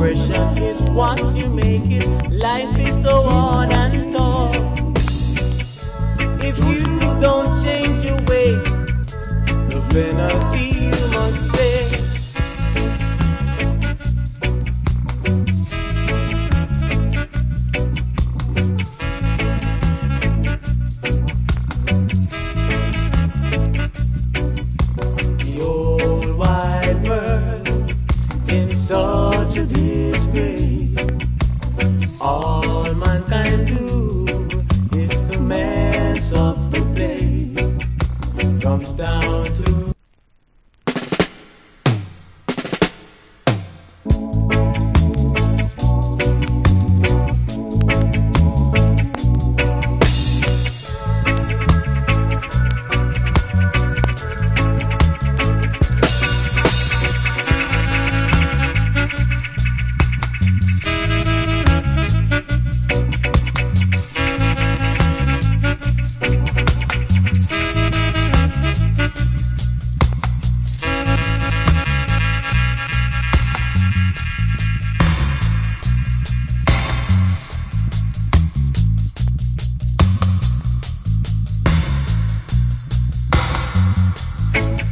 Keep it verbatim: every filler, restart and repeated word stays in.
Oppression is what you make it. Life is so hard and tough. If you don't change your ways, the penalty you must pay. The old wide world in such a day.